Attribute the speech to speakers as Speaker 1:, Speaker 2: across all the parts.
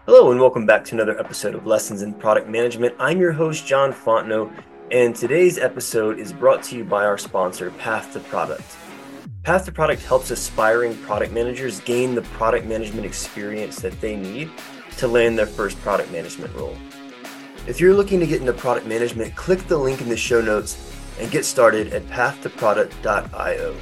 Speaker 1: Hello and welcome back to another episode of Lessons in Product Management. I'm your host, John Fontenot, and today's episode is brought to you by our sponsor, Path to Product. Path to Product helps aspiring product managers gain the product management experience that they need to land their first product management role. If you're looking to get into product management, click the link in the show notes and get started at pathtoproduct.io.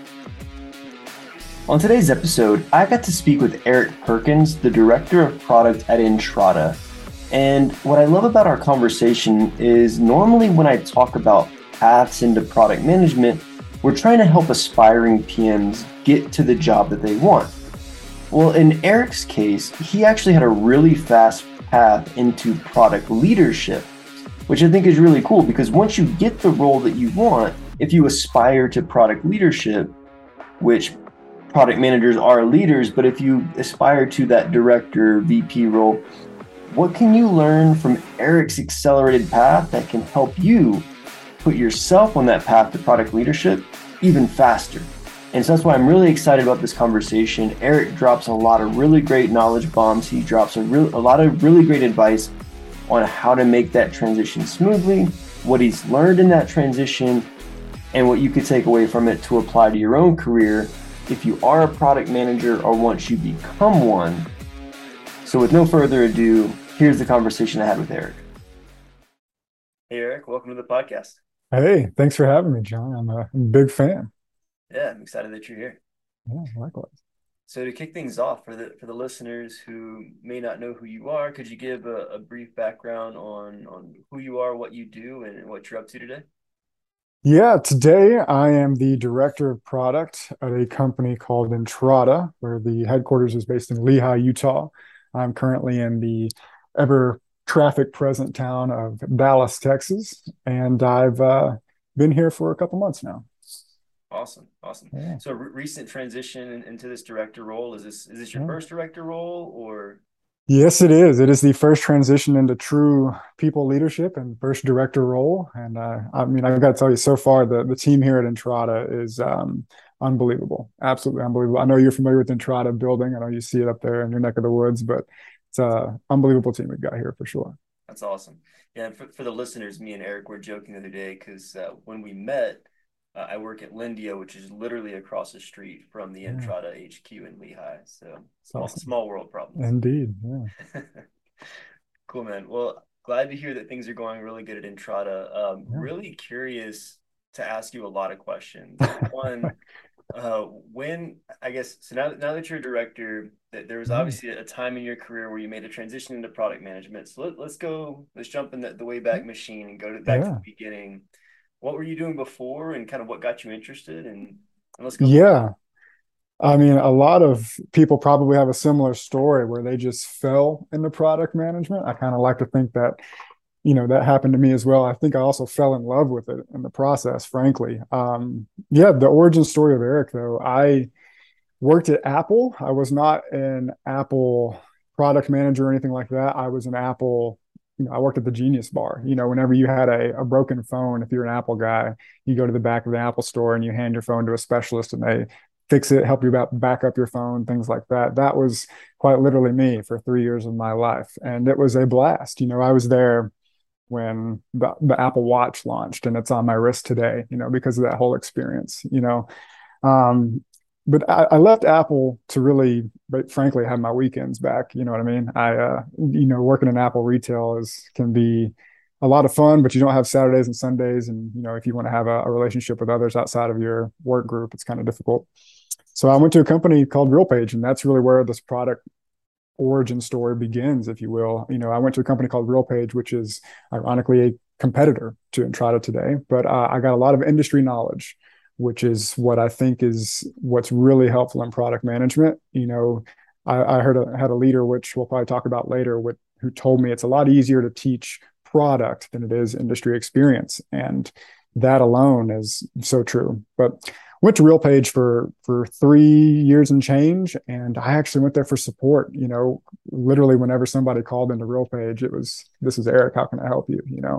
Speaker 1: On today's episode, I got to speak with Eric Perkins, the Director of Product at Entrata. And what I love about our conversation is normally when I talk about paths into product management, we're trying to help aspiring PMs get to the job that they want. Well, in Eric's case, he actually had a really fast path into product leadership, which I think is really cool because once you get the role that you want, if you aspire to product leadership, which product managers are leaders, but if you aspire to that director, VP role, what can you learn from Eric's accelerated path that can help you put yourself on that path to product leadership even faster? And so that's why I'm really excited about this conversation. Eric drops a lot of really great knowledge bombs. He drops a lot of really great advice on how to make that transition smoothly, what he's learned in that transition, and what you could take away from it to apply to your own career if you are a product manager or once you become one. So with no further ado, here's the conversation I had with Eric. Hey, Eric, welcome to the podcast.
Speaker 2: Hey, thanks for having me, John. I'm a big fan.
Speaker 1: Yeah, I'm excited that you're here.
Speaker 2: Yeah, likewise.
Speaker 1: So to kick things off for the listeners who may not know who you are, could you give a brief background on who you are, what you do, and what you're up to today?
Speaker 2: Yeah, today I am the director of product at a company called Entrata, where the headquarters is based in Lehi, Utah. I'm currently in the ever traffic present town of Dallas, Texas, and I've been here for a couple months now.
Speaker 1: Awesome.
Speaker 2: Yeah,
Speaker 1: So recent transition into this director role. Is this your
Speaker 2: yeah.
Speaker 1: first director role or?
Speaker 2: Yes, it is. It is the first transition into true people leadership and first director role. And I mean, I've got to tell you, so far, the team here at Entrata is unbelievable, absolutely unbelievable. I know you're familiar with Entrata building. I know you see it up there in your neck of the woods, but it's an unbelievable team we've got here for sure.
Speaker 1: That's awesome. Yeah, and for the listeners, me and Eric were joking the other day because when we met, I work at Lindia, which is literally across the street from the
Speaker 2: Yeah,
Speaker 1: Entrata HQ in Lehigh. So
Speaker 2: it's
Speaker 1: small
Speaker 2: awesome.
Speaker 1: small world problems.
Speaker 2: Indeed. Yeah.
Speaker 1: Cool, man. Well, glad to hear that things are going really good at Entrata.
Speaker 2: Yeah.
Speaker 1: Really curious to ask you a lot of questions. One, when I guess so now that you're a director, that there was
Speaker 2: Yeah.
Speaker 1: obviously a time in your career where you made a transition into product management. So let's jump in the Wayback Machine and back to the
Speaker 2: Yeah.
Speaker 1: beginning. What were you doing before, and kind of what got you interested, and let's go from there.
Speaker 2: Yeah. I mean, a lot of people probably have a similar story where they just fell into product management. I kind of like to think that, that happened to me as well. I think I also fell in love with it in the process, frankly. Yeah, the origin story of Eric, though, I worked at Apple. I was not an Apple product manager or anything like that. I was an Apple, I worked at the Genius Bar. Whenever you had a broken phone, if you're an Apple guy, you go to the back of the Apple store and you hand your phone to a specialist and they fix it, help you back up your phone, things like that. That was quite literally me for 3 years of my life. And it was a blast. I was there when the Apple Watch launched and it's on my wrist today, because of that whole experience. Um, but I left Apple to really, but frankly, have my weekends back. You know what I mean? Working in Apple retail can be a lot of fun, but you don't have Saturdays and Sundays. And, if you want to have a relationship with others outside of your work group, it's kind of difficult. So I went to a company called RealPage, and that's really where this product origin story begins, if you will. I went to a company called RealPage, which is ironically a competitor to Entrata today, but I got a lot of industry knowledge, which is what I think is what's really helpful in product management. I had a leader, which we'll probably talk about later, who told me it's a lot easier to teach product than it is industry experience. And that alone is so true. But went to RealPage for 3 years and change, and I actually went there for support. Literally whenever somebody called into RealPage, it was, "This is Eric. How can I help you?"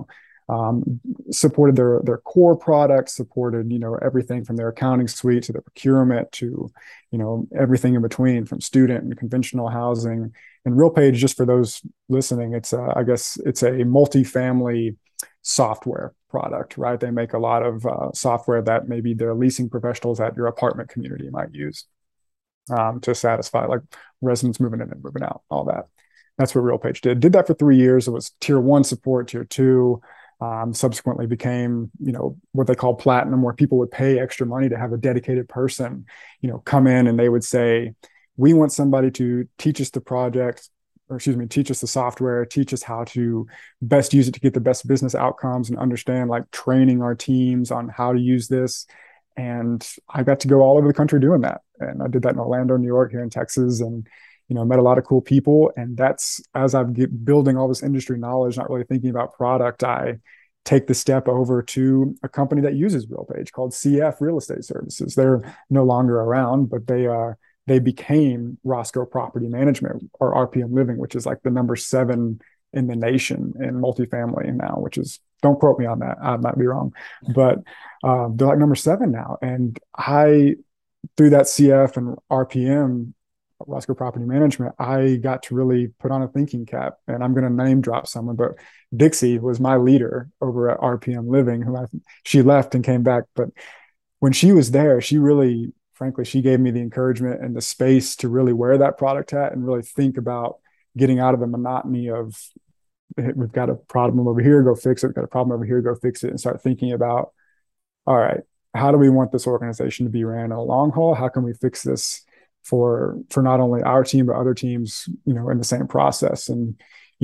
Speaker 2: Supported their core products, supported everything from their accounting suite to their procurement to everything in between, from student and conventional housing. And RealPage, just for those listening, I guess it's a multifamily software product, right? They make a lot of software that maybe their leasing professionals at your apartment community might use to satisfy like residents moving in and moving out, all that. That's what RealPage did. Did that for 3 years. It was tier one support, tier two. Subsequently became, what they call platinum, where people would pay extra money to have a dedicated person, come in and they would say, we want somebody to teach us the project, or excuse me, teach us the software, teach us how to best use it to get the best business outcomes and understand like training our teams on how to use this. And I got to go all over the country doing that. And I did that in Orlando, New York, here in Texas, and met a lot of cool people. And that's as I'm building all this industry knowledge, not really thinking about product, I take the step over to a company that uses RealPage called CF Real Estate Services. They're no longer around, but they became Roscoe Property Management, or RPM Living, which is like the number 7 in the nation in multifamily now, which is, don't quote me on that, I might be wrong, but they're like number 7 now. And through that CF and RPM, Roscoe Property Management, I got to really put on a thinking cap. And I'm going to name drop someone, but Dixie was my leader over at RPM Living, she left and came back. But when she was there, she really, frankly, she gave me the encouragement and the space to really wear that product hat and really think about getting out of the monotony of, we've got a problem over here, go fix it. We've got a problem over here, go fix it. And start thinking about, all right, how do we want this organization to be ran in a long haul? How can we fix this for not only our team, but other teams, in the same process? And,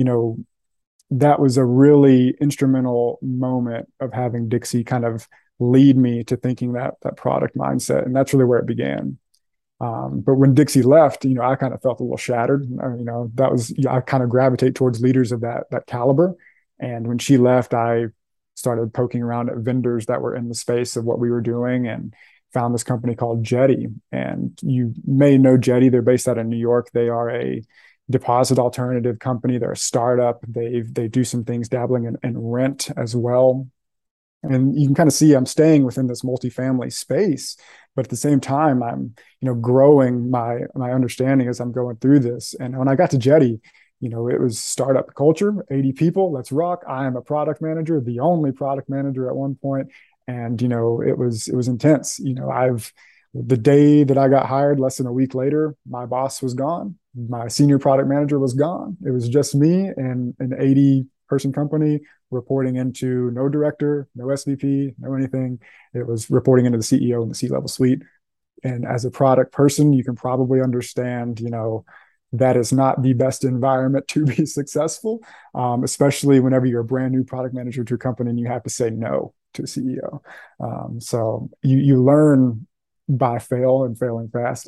Speaker 2: that was a really instrumental moment of having Dixie kind of lead me to thinking that product mindset. And that's really where it began. But when Dixie left, I kind of felt a little shattered. I kind of gravitate towards leaders of that caliber. And when she left, I started poking around at vendors that were in the space of what we were doing and found this company called Jetty. And you may know Jetty. They're based out of New York. They are a deposit alternative company. They're a startup. They do some things dabbling in rent as well. And you can kind of see I'm staying within this multifamily space, but at the same time, I'm, growing my understanding as I'm going through this. And when I got to Jetty, it was startup culture, 80 people, let's rock. I am a product manager, the only product manager at one point. And, it was intense. The day that I got hired, less than a week later, my boss was gone. My senior product manager was gone. It was just me and an 80-person company reporting into no director, no SVP, no anything. It was reporting into the CEO and the C-level suite. And as a product person, you can probably understand, that is not the best environment to be successful, especially whenever you're a brand new product manager to a company and you have to say no to a CEO. So you learn by failing fast.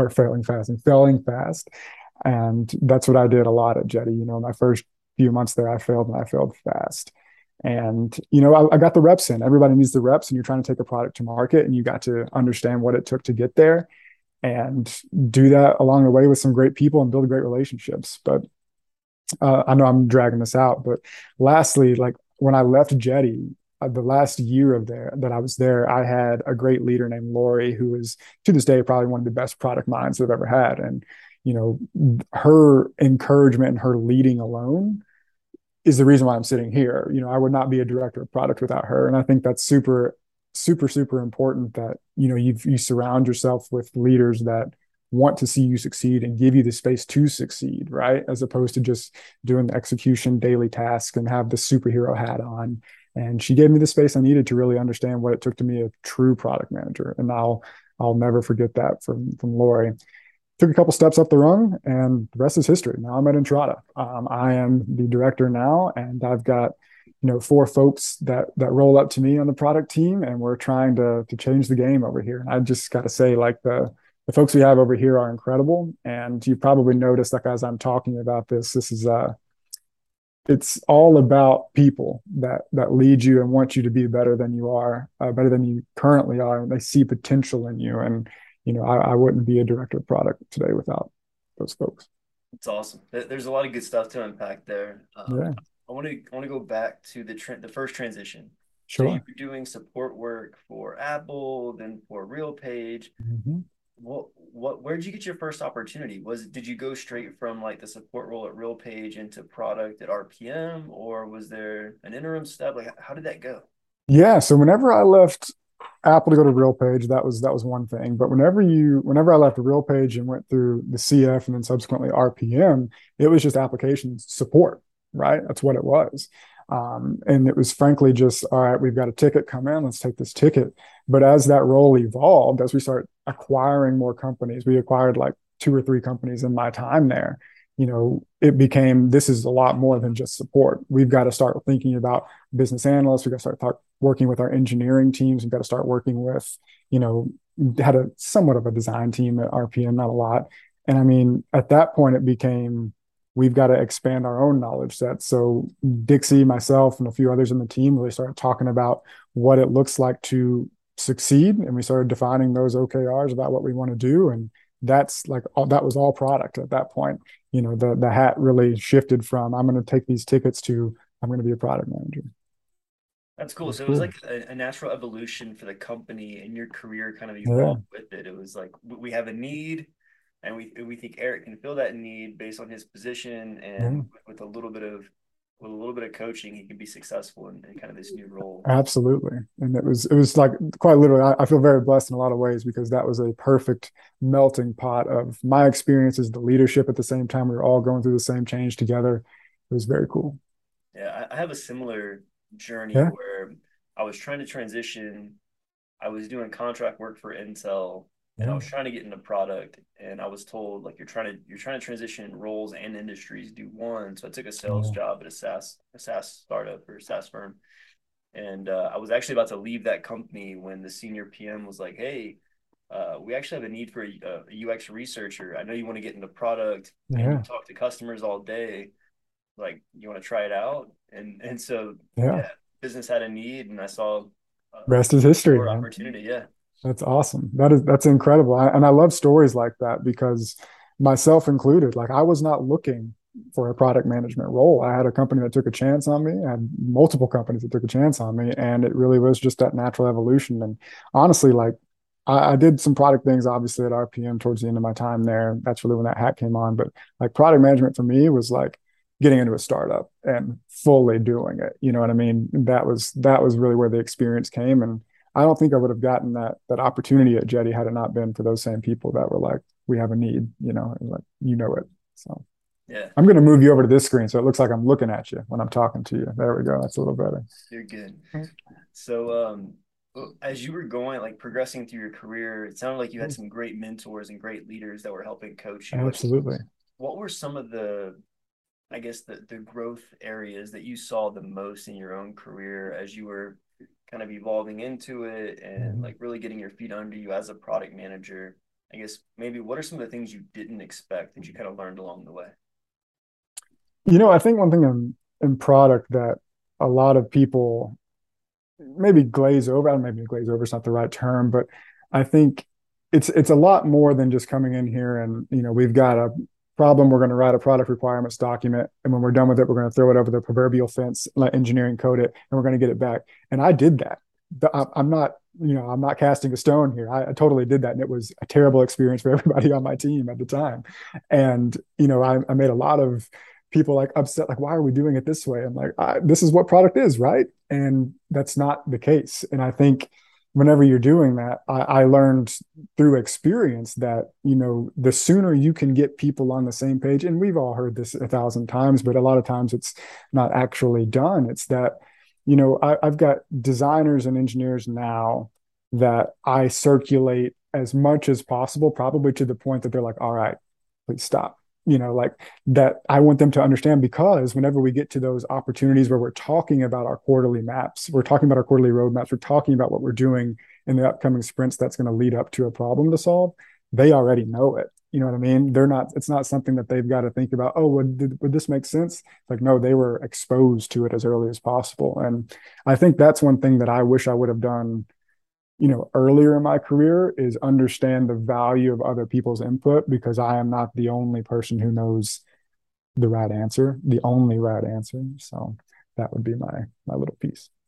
Speaker 2: And that's what I did a lot at Jetty. My first few months there, I failed fast. And, I got the reps in. Everybody needs the reps, and you're trying to take a product to market, and you got to understand what it took to get there and do that along the way with some great people and build great relationships. But I know I'm dragging this out, but lastly, like when I left Jetty, the last year that I was there, I had a great leader named Lori, who is to this day probably one of the best product minds I've ever had. And, her encouragement and her leading alone is the reason why I'm sitting here. I would not be a director of product without her. And I think that's super, super, super important that, you surround yourself with leaders that want to see you succeed and give you the space to succeed, right? As opposed to just doing the execution daily task and have the superhero hat on. And she gave me the space I needed to really understand what it took to be a true product manager. And I'll never forget that from Lori. Took a couple steps up the rung, and the rest is history. Now I'm at Entrata. I am the director now, and I've got 4 folks that roll up to me on the product team, and we're trying to change the game over here. And I just got to say, like the folks we have over here are incredible. And you probably noticed, like as I'm talking about this is it's all about people that lead you and want you to be better than you are, better than you currently are, and they see potential in you. And I wouldn't be a director of product today without those folks.
Speaker 1: It's awesome. There's a lot of good stuff to unpack there.
Speaker 2: Yeah,
Speaker 1: I want to go back to the first transition. So you
Speaker 2: sure.
Speaker 1: were doing support work for Apple, then for RealPage.
Speaker 2: Mm-hmm.
Speaker 1: Where did you get your first opportunity? Did you go straight from like the support role at RealPage into product at RPM, or was there an interim step? Like, how did that go?
Speaker 2: Yeah, so whenever I left Apple to go to RealPage, that was one thing. But whenever I left RealPage and went through the CF and then subsequently RPM, it was just application support, right? That's what it was. And it was frankly just, all right, we've got a ticket come in, let's take this ticket. But as that role evolved, as we start acquiring more companies, we acquired like two or three companies in my time there. It became this is a lot more than just support. We've got to start thinking about business analysts. We've got to start working with our engineering teams. We've got to start working with, you know, had a somewhat of a design team at RPM, not a lot. And I mean, at that point, it became we've got to expand our own knowledge set. So Dixie, myself, and a few others in the team really started talking about what it looks like to succeed, and we started defining those OKRs about what we want to do. And that's like that was all product at that point. The hat really shifted from I'm going to take these tickets to I'm going to be a product manager.
Speaker 1: That's cool.
Speaker 2: That's
Speaker 1: So it was
Speaker 2: cool.
Speaker 1: like a natural evolution for the company, and your career kind of
Speaker 2: Yeah.
Speaker 1: evolved with it. It was like we have a need, and we think Eric can fill that need based on his position,
Speaker 2: Yeah.
Speaker 1: and with a little bit of coaching, he can be successful in kind of this new role.
Speaker 2: Absolutely. And it was like quite literally, I feel very blessed in a lot of ways because that was a perfect melting pot of my experiences, the leadership at the same time. We were all going through the same change together. It was very cool.
Speaker 1: Yeah, I have a similar journey
Speaker 2: Yeah.
Speaker 1: where I was trying to transition. I was doing contract work for Intel, and I
Speaker 2: Yeah.
Speaker 1: was trying to get into product, and I was told like you're trying to transition roles and industries, do one. So I took a sales
Speaker 2: Yeah.
Speaker 1: job at a SaaS startup or SaaS firm, and I was actually about to leave that company when the senior PM was like, "Hey, we actually have a need for a UX researcher. I know you want to get into product, and you
Speaker 2: Yeah.
Speaker 1: talk to customers all day. Like, you want to try it out?" And so
Speaker 2: Yeah.
Speaker 1: yeah, business had a need, and I saw
Speaker 2: Rest is history,
Speaker 1: door
Speaker 2: man.
Speaker 1: opportunity. Yeah.
Speaker 2: That's awesome. That's incredible. And I love stories like that because myself included, like I was not looking for a product management role. I had a company that took a chance on me. I had multiple companies that took a chance on me, and it really was just that natural evolution. And honestly, like I did some product things obviously at RPM towards the end of my time there. That's really when that hat came on. But like product management for me was like getting into a startup and fully doing it. You know what I mean? That was really where the experience came. And I don't think I would have gotten that opportunity at Jetty had it not been for those same people that were like, we have a need, and like it. So
Speaker 1: Yeah,
Speaker 2: I'm gonna move you over to this screen so it looks like I'm looking at you when I'm talking to you. There we go. That's a little better.
Speaker 1: you're good. So, as you were going, like progressing through your career, it sounded like you had some great mentors and great leaders that were helping coach you. Like,
Speaker 2: Absolutely.
Speaker 1: what were some of I guess, the growth areas that you saw the most in your own career as you were kind of evolving into it and
Speaker 2: Mhm.
Speaker 1: like really getting your feet under you as a product manager? I guess maybe what are some of the things you didn't expect that you kind of learned along the way?
Speaker 2: I think one thing in product that a lot of people maybe glaze over. I don't maybe glaze over is not the right term, but I think it's a lot more than just coming in here and we've got a problem. We're going to write a product requirements document, and when we're done with it, we're going to throw it over the proverbial fence, let engineering code it, and we're going to get it back. And I did that. I'm not I'm not casting a stone here. I totally did that, and it was a terrible experience for everybody on my team at the time. And I made a lot of people like upset, like, why are we doing it this way? I'm like, this is what product is, right? And that's not the case. And I think whenever you're doing that, I learned through experience that the sooner you can get people on the same page, and we've all heard this 1,000 times, but a lot of times it's not actually done. It's that I've got designers and engineers now that I circulate as much as possible, probably to the point that they're like, all right, please stop. Like that I want them to understand, because whenever we get to those opportunities where we're talking about our quarterly maps, we're talking about our quarterly roadmaps, we're talking about what we're doing in the upcoming sprints that's going to lead up to a problem to solve, they already know it. You know what I mean? It's not something that they've got to think about, oh, would this make sense? It's like, no, they were exposed to it as early as possible. And I think that's one thing that I wish I would have done earlier in my career, is understand the value of other people's input, because I am not the only person who knows the right answer, the only right answer. So that would be my little piece.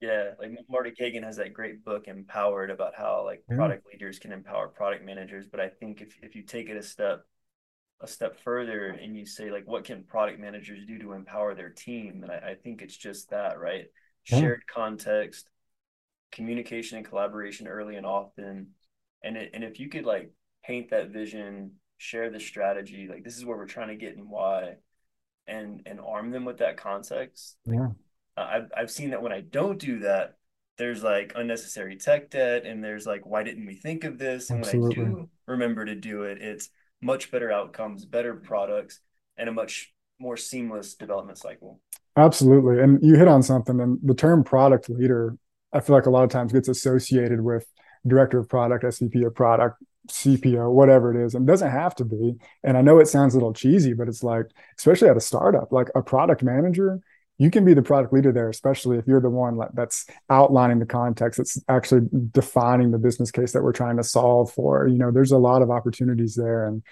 Speaker 1: Yeah, like Marty Kagan has that great book Empowered about how like
Speaker 2: Yeah,
Speaker 1: product leaders can empower product managers. But I think if you take it a step further and you say like what can product managers do to empower their team, and I think it's just that, right?
Speaker 2: yeah,
Speaker 1: Shared context, communication and collaboration early and often. And if you could like paint that vision, share the strategy, like this is where we're trying to get and why, and arm them with that context. Like
Speaker 2: yeah,
Speaker 1: I've seen that when I don't do that, there's like unnecessary tech debt, and there's like why didn't we think of this? And when I
Speaker 2: absolutely.
Speaker 1: do remember to do it, it's much better outcomes, better products, and a much more seamless development cycle.
Speaker 2: Absolutely. And you hit on something, and the term product leader, I feel like a lot of times gets associated with director of product, SVP of product, CPO, whatever it is. And it doesn't have to be. And I know it sounds a little cheesy, but it's like, especially at a startup, like a product manager, you can be the product leader there, especially if you're the one that's outlining the context, that's actually defining the business case that we're trying to solve for. There's a lot of opportunities there. And,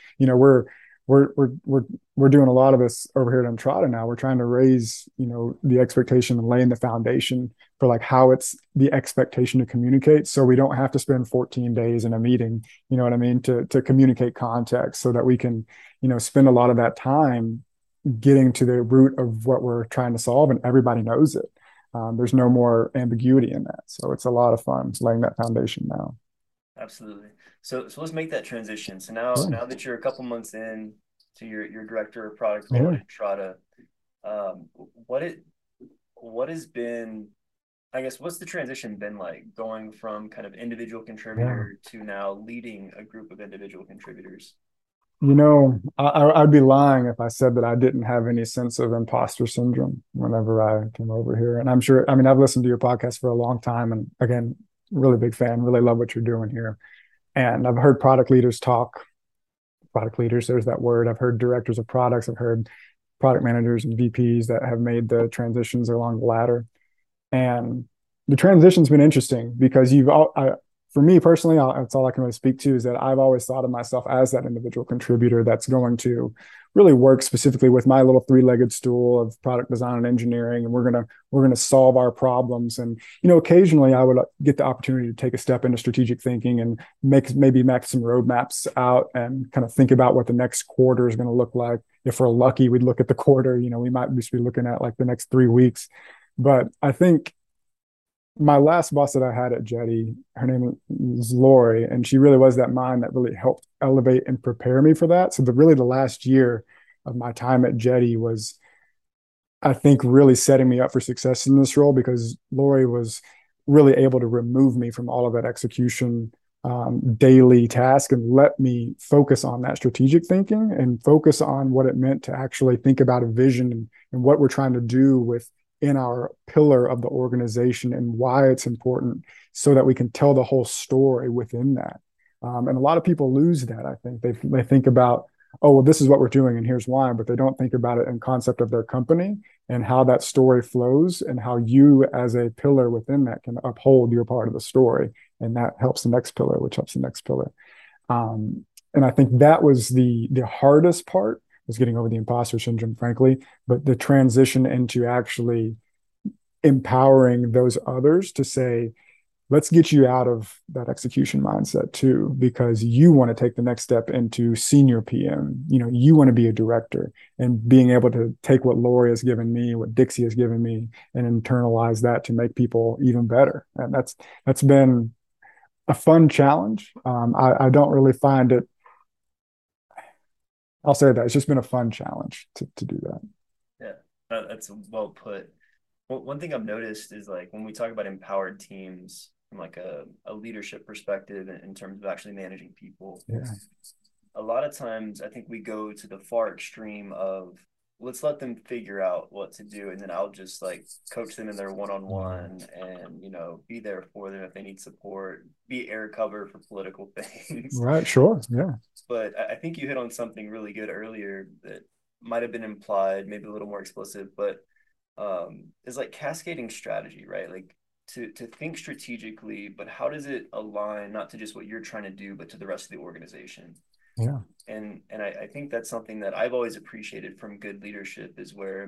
Speaker 2: we're doing a lot of this over here at Entrada now. We're trying to raise, the expectation and laying the foundation for like how it's the expectation to communicate. So we don't have to spend 14 days in a meeting, you know what I mean, to communicate context so that we can, spend a lot of that time getting to the root of what we're trying to solve and everybody knows it. There's no more ambiguity in that. So it's a lot of fun laying that foundation now.
Speaker 1: Absolutely. So let's make that transition. So now that you're a couple months in to your director of product role
Speaker 2: Yeah.
Speaker 1: at Entrada, um, what it what has been, I guess, what's the transition been like going from kind of individual
Speaker 2: Yeah.
Speaker 1: contributor to now leading a group of individual contributors?
Speaker 2: I'd be lying if I said that I didn't have any sense of imposter syndrome whenever I came over here. And I'm sure, I mean, I've listened to your podcast for a long time. And again, really big fan, really love what you're doing here. And I've heard product leaders talk, product leaders, there's that word. I've heard directors of products, I've heard product managers and VPs that have made the transitions along the ladder. And the transition's been interesting because for me personally, that's all I can really speak to is that I've always thought of myself as that individual contributor that's going to really work specifically with my little three-legged stool of product design and engineering, and we're gonna solve our problems. And occasionally I would get the opportunity to take a step into strategic thinking and maybe make some roadmaps out and kind of think about what the next quarter is going to look like. If we're lucky, we'd look at the quarter. We might just be looking at like the next 3 weeks. But I think my last boss that I had at Jetty, her name was Lori, and she really was that mind that really helped elevate and prepare me for that. So the last year of my time at Jetty was, I think, really setting me up for success in this role because Lori was really able to remove me from all of that execution daily task and let me focus on that strategic thinking and focus on what it meant to actually think about a vision and what we're trying to do with in our pillar of the organization and why it's important so that we can tell the whole story within that. And a lot of people lose that. I think they think about, oh, well, this is what we're doing and here's why, but they don't think about it in concept of their company and how that story flows and how you as a pillar within that can uphold your part of the story. And that helps the next pillar, which helps the next pillar. And I think that was the hardest part was getting over the imposter syndrome, frankly, but the transition into actually empowering those others to say, let's get you out of that execution mindset too, because you want to take the next step into senior PM. You want to be a director and being able to take what Lori has given me, what Dixie has given me, and internalize that to make people even better. And that's been a fun challenge. I don't really find it. I'll say that it's just been a fun challenge to do that.
Speaker 1: Yeah, that's well put. One thing I've noticed is like when we talk about empowered teams from like a leadership perspective in terms of actually managing people,
Speaker 2: Yeah,
Speaker 1: a lot of times I think we go to the far extreme of let's let them figure out what to do and then I'll just like coach them in their one-on-one and be there for them if they need support, be air cover for political things.
Speaker 2: right. Sure. Yeah.
Speaker 1: But I think you hit on something really good earlier that might have been implied, maybe a little more explicit, but is like cascading strategy, right? Like to think strategically, but how does it align not to just what you're trying to do, but to the rest of the organization?
Speaker 2: Yeah.
Speaker 1: And I think that's something that I've always appreciated from good leadership is where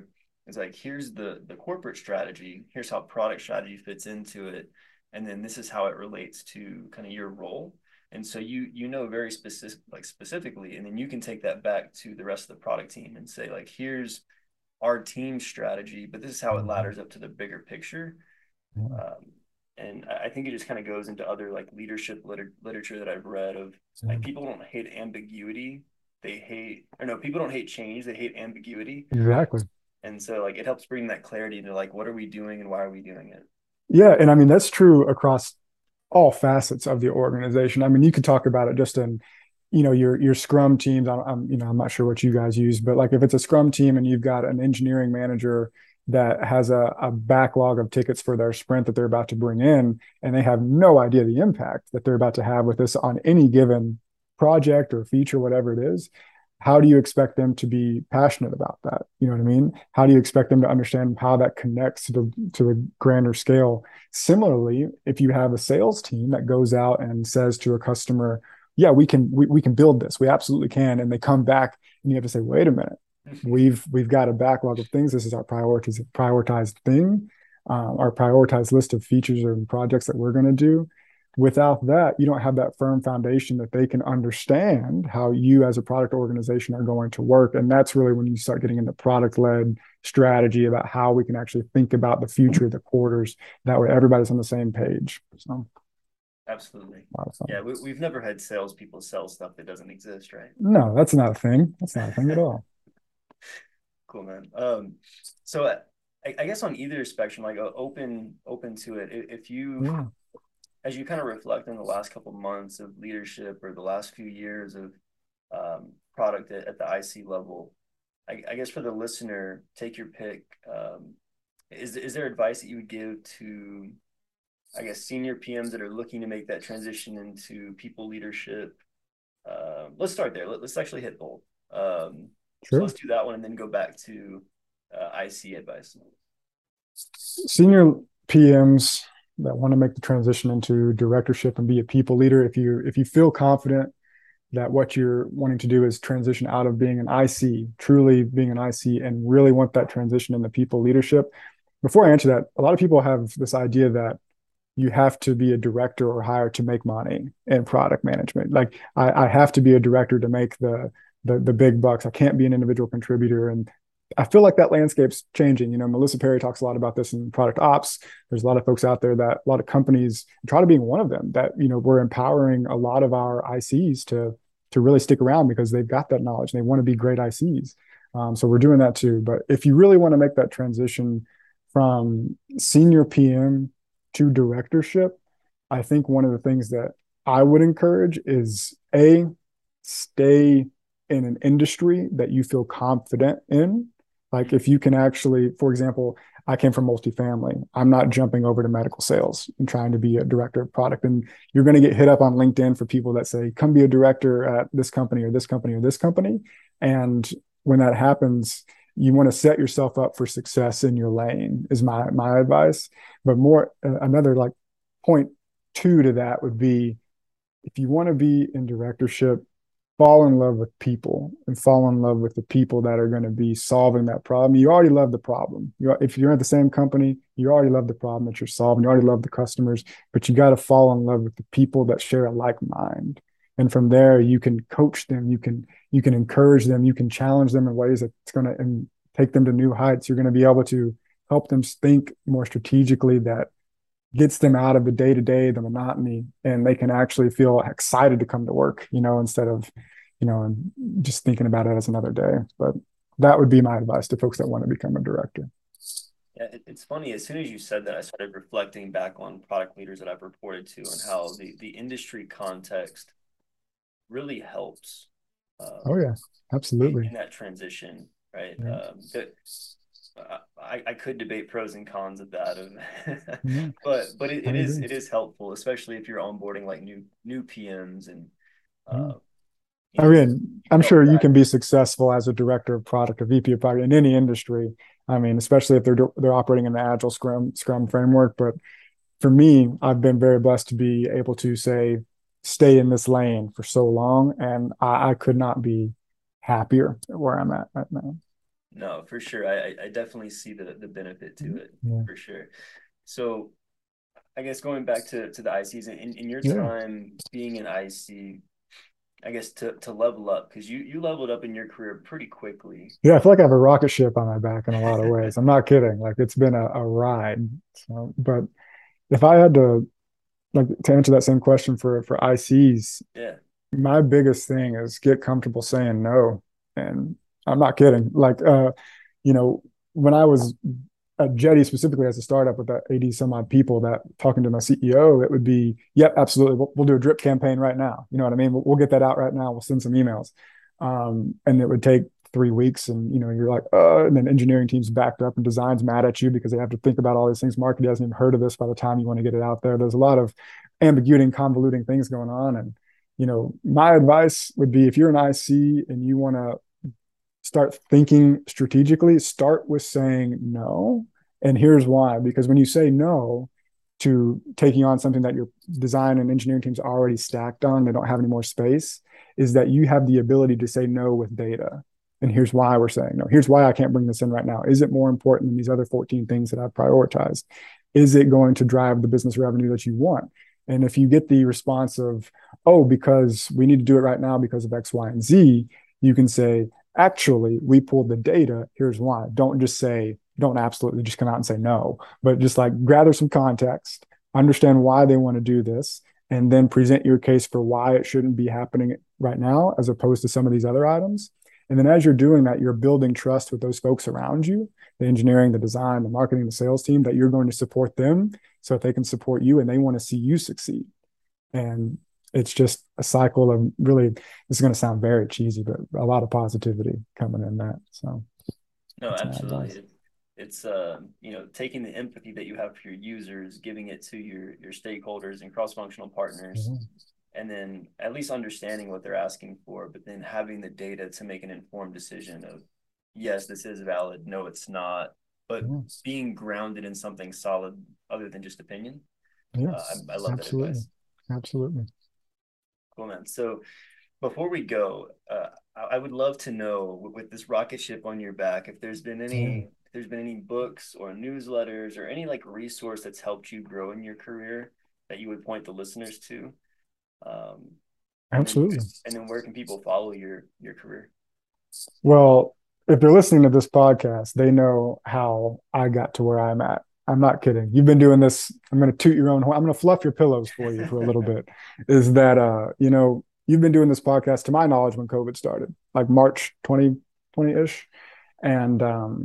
Speaker 1: It's like, here's the corporate strategy, here's how product strategy fits into it, and then this is how it relates to kind of your role. And so you know very specific, like specifically, and then you can take that back to the rest of the product team and say, like, here's our team strategy, but this is how it ladders up to the bigger picture.
Speaker 2: Yeah.
Speaker 1: Um, and I think it just kind of goes into other like leadership literature that I've read of, like, people don't hate ambiguity, they hate, or no, people don't hate change, they hate ambiguity.
Speaker 2: Exactly.
Speaker 1: And so like it helps bring that clarity to like, what are we doing and why are we doing it?
Speaker 2: Yeah, and I mean that's true across all facets of the organization. I mean, you could talk about it just in, your Scrum teams. I'm not sure what you guys use, but like if it's a Scrum team and you've got an engineering manager that has a backlog of tickets for their sprint that they're about to bring in, and they have no idea the impact that they're about to have with this on any given project or feature, whatever it is. How do you expect them to be passionate about that? You know what I mean? How do you expect them to understand how that connects to the grander scale? Similarly, if you have a sales team that goes out and says to a customer, yeah, we can build this, we absolutely can, and they come back and you have to say, wait a minute, we've got a backlog of things. This is our prioritized thing, our prioritized list of features and projects that we're going to do. Without that, you don't have that firm foundation that they can understand how you as a product organization are going to work. And that's really when you start getting into product-led strategy about how we can actually think about the future of the quarters. That way everybody's on the same page. So
Speaker 1: Absolutely.
Speaker 2: a lot of fun.
Speaker 1: Yeah, we've never had salespeople sell stuff that doesn't exist, right?
Speaker 2: No, that's not a thing. That's not a thing at all.
Speaker 1: Cool, man. So I guess on either spectrum, like open to it. If you,
Speaker 2: Yeah.
Speaker 1: as you kind of reflect on the last couple of months of leadership or the last few years of product at the IC level, I guess for the listener, take your pick. Is there advice that you would give to, I guess, senior PMs that are looking to make that transition into people leadership? Let's start there. Let's actually hit both. So
Speaker 2: Sure.
Speaker 1: let's do that one and then go back to IC advice.
Speaker 2: Senior PMs that want to make the transition into directorship and be a people leader, if you feel confident that what you're wanting to do is transition out of being an IC, truly being an IC, and really want that transition into people leadership. Before I answer that, a lot of people have this idea that you have to be a director or higher to make money in product management. Like I have to be a director to make the big bucks. I can't be an individual contributor. And I feel like that landscape's changing. Melissa Perry talks a lot about this in product ops. There's a lot of folks out there that a lot of companies try to being one of them that, we're empowering a lot of our ICs to really stick around because they've got that knowledge and they want to be great ICs. So we're doing that too. But if you really want to make that transition from senior PM to directorship, I think one of the things that I would encourage is stay in an industry that you feel confident in. Like if you can actually, for example, I came from multifamily. I'm not jumping over to medical sales and trying to be a director of product. And you're going to get hit up on LinkedIn for people that say, come be a director at this company or this company or this company. And when that happens, you want to set yourself up for success in your lane is my advice. But more another like point two to that would be if you want to be in directorship, fall in love with people and fall in love with the people that are going to be solving that problem. You already love the problem. If you're at the same company, you already love the problem that you're solving. You already love the customers, but you got to fall in love with the people that share a like mind. And from there, you can coach them. You can encourage them. You can challenge them in ways that's going to take them to new heights. You're going to be able to help them think more strategically that gets them out of the day to day, the monotony, and they can actually feel excited to come to work, instead of, and just thinking about it as another day. But that would be my advice to folks that want to become a director.
Speaker 1: Yeah, it's funny. As soon as you said that, I started reflecting back on product leaders that I've reported to and how the industry context really helps
Speaker 2: Oh yeah, absolutely.
Speaker 1: in that transition, right?
Speaker 2: Yeah.
Speaker 1: I could debate pros and cons of that,
Speaker 2: Yeah,
Speaker 1: but
Speaker 2: I
Speaker 1: it is
Speaker 2: agree.
Speaker 1: it is helpful, especially if you're onboarding like new PMs and
Speaker 2: Yeah.
Speaker 1: uh,
Speaker 2: I
Speaker 1: you
Speaker 2: mean,
Speaker 1: can
Speaker 2: I'm
Speaker 1: help
Speaker 2: sure you
Speaker 1: guide.
Speaker 2: can be successful as a director of product or VP of product in any industry. I mean, especially if they're operating in the agile Scrum framework. But for me, I've been very blessed to be able to say, stay in this lane for so long, and I could not be happier where I'm at right now.
Speaker 1: No, for sure. I definitely see the benefit to it
Speaker 2: Yeah.
Speaker 1: for sure. So I guess going back to the ICs in your
Speaker 2: Yeah.
Speaker 1: time being an IC, I guess to level up because you leveled up in your career pretty quickly.
Speaker 2: Yeah, I feel like I have a rocket ship on my back in a lot of ways. I'm not kidding. Like it's been a ride. So, but if I had to like to answer that same question for ICs,
Speaker 1: Yeah.
Speaker 2: my biggest thing is get comfortable saying no. And I'm not kidding. Like you know, when I was at Jetty specifically as a startup with that 80 some odd people, that talking to my CEO, it would be, yep, absolutely. We'll do a drip campaign right now. You know what I mean? We'll get that out right now. We'll send some emails. And it would take 3 weeks and, you're like, and then engineering teams backed up and design's mad at you because they have to think about all these things. Market hasn't even heard of this by the time you want to get it out there. There's a lot of ambiguity and convoluting things going on. And, my advice would be if you're an IC and you want to start thinking strategically, start with saying no. And here's why, because when you say no to taking on something that your design and engineering teams are already stacked on, they don't have any more space, is that you have the ability to say no with data. And here's why we're saying no. Here's why I can't bring this in right now. Is it more important than these other 14 things that I've prioritized? Is it going to drive the business revenue that you want? And if you get the response of, oh, because we need to do it right now because of X, Y, and Z, you can say, actually, we pulled the data. Here's why. Don't absolutely just come out and say no, but just like gather some context, understand why they want to do this, and then present your case for why it shouldn't be happening right now, as opposed to some of these other items. And then as you're doing that, you're building trust with those folks around you, the engineering, the design, the marketing, the sales team, that you're going to support them so that they can support you and they want to see you succeed. And it's just a cycle of really, this is going to sound very cheesy, but a lot of positivity coming in that. So
Speaker 1: No,
Speaker 2: that's my advice.
Speaker 1: absolutely. It's taking the empathy that you have for your users, giving it to your stakeholders and cross-functional partners,
Speaker 2: Yeah.
Speaker 1: and then at least understanding what they're asking for, but then having the data to make an informed decision of yes, this is valid, no, it's not, but
Speaker 2: Yeah.
Speaker 1: being grounded in something solid other than just opinion.
Speaker 2: Yes,
Speaker 1: I love that
Speaker 2: absolutely.
Speaker 1: advice.
Speaker 2: Absolutely.
Speaker 1: Cool, man. So before we go, I would love to know with this rocket ship on your back,
Speaker 2: Yeah,
Speaker 1: if there's been any books or newsletters or any like resource that's helped you grow in your career that you would point the listeners to. Um,
Speaker 2: absolutely.
Speaker 1: and then where can people follow your career?
Speaker 2: Well, if they're listening to this podcast, they know how I got to where I'm at. I'm not kidding. You've been doing this. I'm going to toot your own horn. I'm going to fluff your pillows for you for a little bit. Is that, you've been doing this podcast to my knowledge when COVID started, like March 2020 ish. And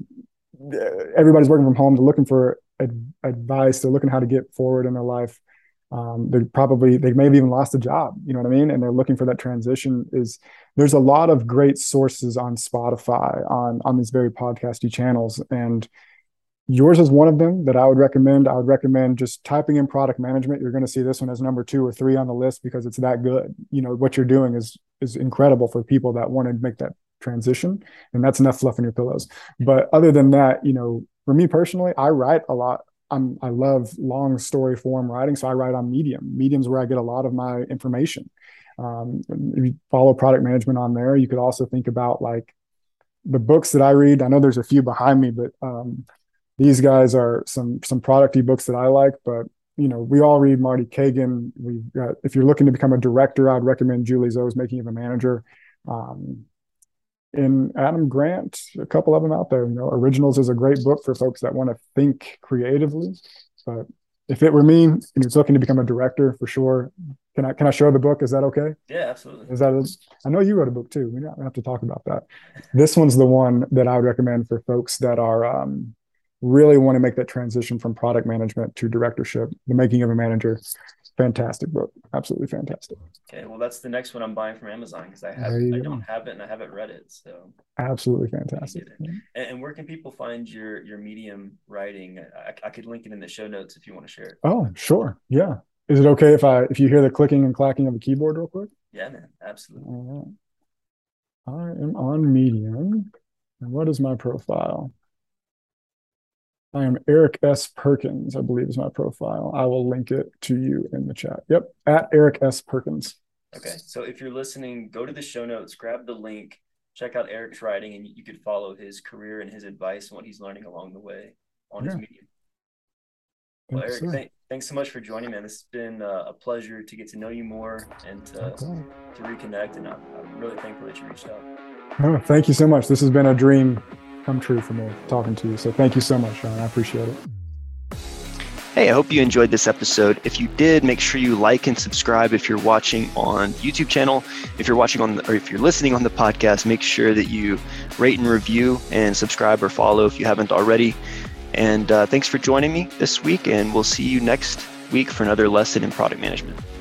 Speaker 2: everybody's working from home. They're looking for advice. They're looking how to get forward in their life. They may have even lost a job, you know what I mean? And they're looking for that transition. There's a lot of great sources on Spotify, on these very podcasty channels. And yours is one of them that I would recommend. I would recommend just typing in product management. You're going to see this one as number 2 or 3 on the list because it's that good. What you're doing is incredible for people that want to make that transition. And that's enough fluffing your pillows. But other than that, for me personally, I write a lot. I love long story form writing, so I write on Medium. Medium's where I get a lot of my information. If you follow product management on there, you could also think about like the books that I read. I know there's a few behind me, but these guys are some producty books that I like. But we all read Marty Kagan. If you're looking to become a director, I'd recommend Julie Zoe's Making of a Manager. In Adam Grant, a couple of them out there. Originals is a great book for folks that want to think creatively. But if it were me and it's looking to become a director, for sure. Can I show the book? Is that okay?
Speaker 1: Yeah, absolutely.
Speaker 2: I know you wrote a book too. We don't have to talk about that. This one's the one that I would recommend for folks that are really want to make that transition from product management to directorship. The Making of a Manager. Fantastic book. Absolutely fantastic.
Speaker 1: Okay, well, that's the next one I'm buying from Amazon because I don't have it and I haven't read it, so
Speaker 2: absolutely
Speaker 1: I can
Speaker 2: fantastic.
Speaker 1: get it. And where can people find your Medium writing? I could link it in the show notes if you want to share it.
Speaker 2: Oh, sure. Yeah. Is it okay if you hear the clicking and clacking of a keyboard real quick?
Speaker 1: Yeah, man, absolutely.
Speaker 2: All right. I am on Medium. And what is my profile? I am Eric S. Perkins, I believe is my profile. I will link it to you in the chat. Yep, at Eric S. Perkins.
Speaker 1: Okay, so if you're listening, go to the show notes, grab the link, check out Eric's writing, and you could follow his career and his advice and what he's learning along the way on his medium. Well, Eric, thanks so much for joining me. This has been a pleasure to get to know you more and to reconnect. And I'm really thankful that you reached out.
Speaker 2: Oh, thank you so much. This has been a dream come true for me talking to you. So thank you so much, Sean. I appreciate it.
Speaker 3: Hey, I hope you enjoyed this episode. If you did, make sure you like and subscribe if you're watching on YouTube channel. If you're watching or if you're listening on the podcast, make sure that you rate and review and subscribe or follow if you haven't already. And thanks for joining me this week, and we'll see you next week for another lesson in product management.